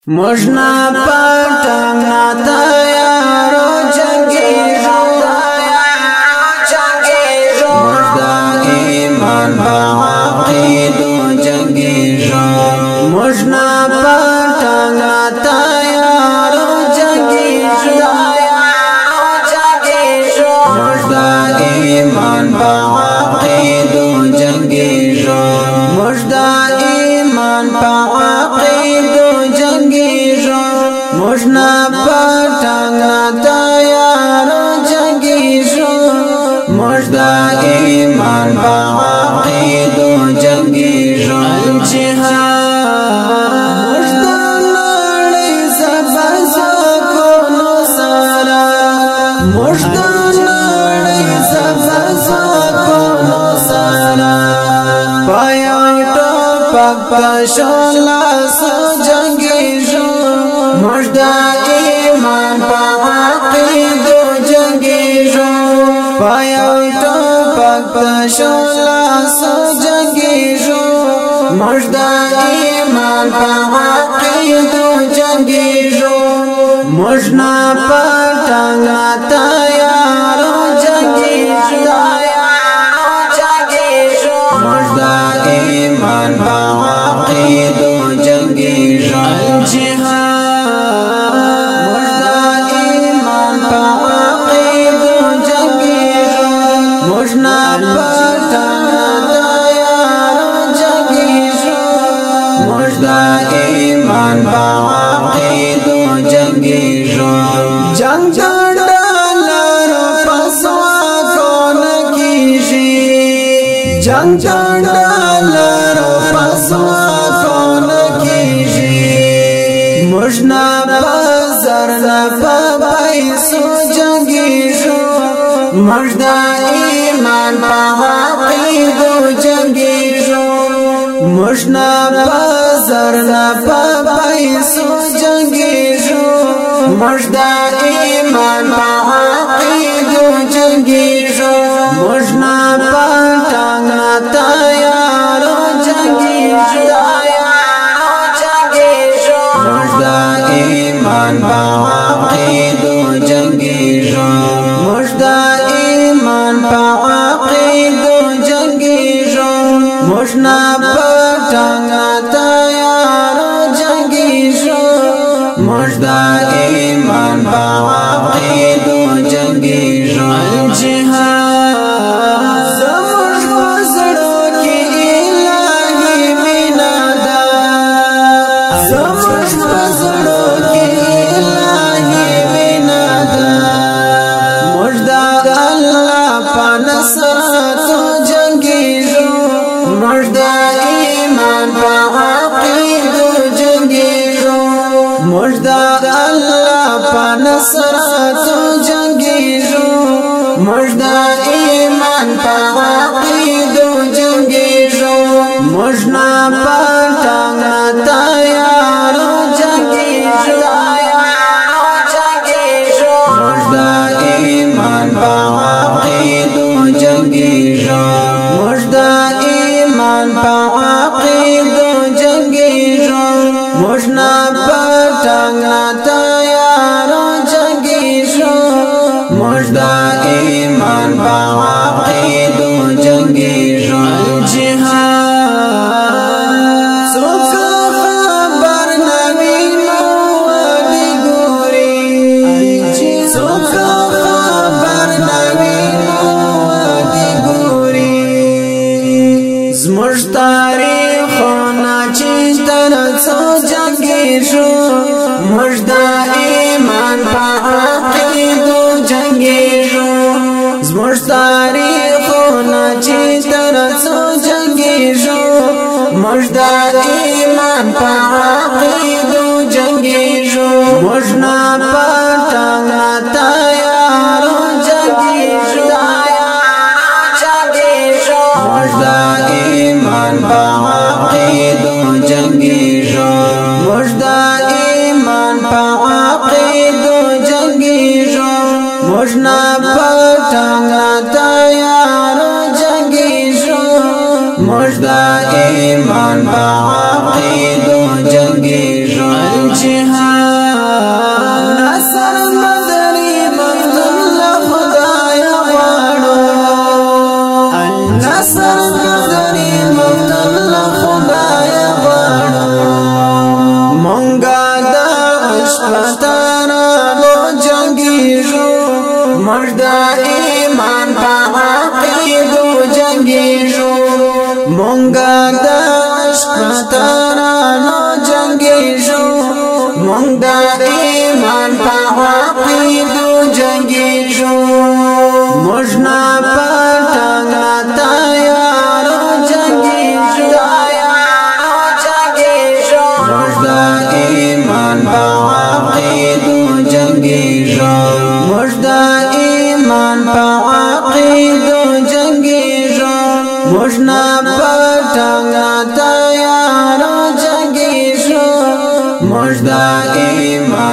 مجنا پټنا تیارو جنگیږو مجدا ایمان باعقیدو جنگیږو مجنا پټنا تیارو جنگیږو مجدا ایمان باعقیدو جنگیږو مجدا ایمان باعقیدو مجنا پټنا تیارو جنگیږو مجدا ایمان باعقیدو جنگیږو الجهاد مجدا نړۍ زبزکونو سره مجدا نړۍ زبزکونو سره پایو ټوپک پښولا سو جنگیږو مجدا ایمان باعقیدو جنگیږو پایو ټوپک پښولا سو جنگیږو مجدا ایمان باعقیدو جنگیږو مجنا پټنا تیارو جنگیږو مجدا ایمان باعقیدو جنگیږو مجنا پټنا تیارو جنگیږو مجدا ایمان باعقیدو جنگیږو جنگ ډالرو پسوا کون کیږي جنگ ډالرو پسوا کون کیږي مجنا بازار نه پیسو جنگیږو مجدا ایمان باعقیدو جنگیږو مجنا بازار نه پیسو جنگیږو مجدا ایمان باعقیدو جنگیږو مجنا پټنا تیارو جنگیږو مجدا ایمان باعقیدو جنگیږو مجدا ایمان باعقیدو جنگیږو مجنا پټنا تیارو جنگیږو مجدا ایمان باعقیدو جنگیږو الجهاد زموږ وزړو کې الهي مینا ده زموږ وزړو کې الهي مینا ده مجدا الله په نصرت جنگیږو مجدا ایمان باعقیدو جنگیږو مجدا الله په نصرت جنگیږو مجدا ایمان باعقیدو جنگیږو مجنا پټنا تیارو جنگیږو مجدا ایمان باعقیدو جنگیږو مجدا ایمان باعقیدو جنگیږو مجنا پټنا تیارو جنگیږو مجدا ایمان باعقیدو جنگیږو الجهاد څوک خبر نوي نو دی ګوري څوک خبر نوي نو دی ګوري زموږ تاریخونه چې تر څو جنگیږو مجدا ایمان باعقیدو جنگیږو زموږ تاریخونه چې تر څو جنگیږو مجدا ایمان باعقیدو جنگیږو مجنا پټنا تیارو جنگیږو مجدا ایمان باعقیدو جنگیږو مجدا ایمان جهاد نصر مدني مفتون لخدای غواړو نصر مدني مفتون لخدای غواړو مونږه د شپتانو جنگیږو موږ د ایمان په عقیدو جنگیږو مونږه د شپتانو جنگیږو مونږ د ایمان په عقیدو جنگیږو موږ نه پټنګ تیارو جنگیږو موږ د ایمان په عقیدو جنگیږو موږ د ایمان په عقیدو جنگیږو موږ نه پټنګ تیارو جنگیږو موږ د ایمان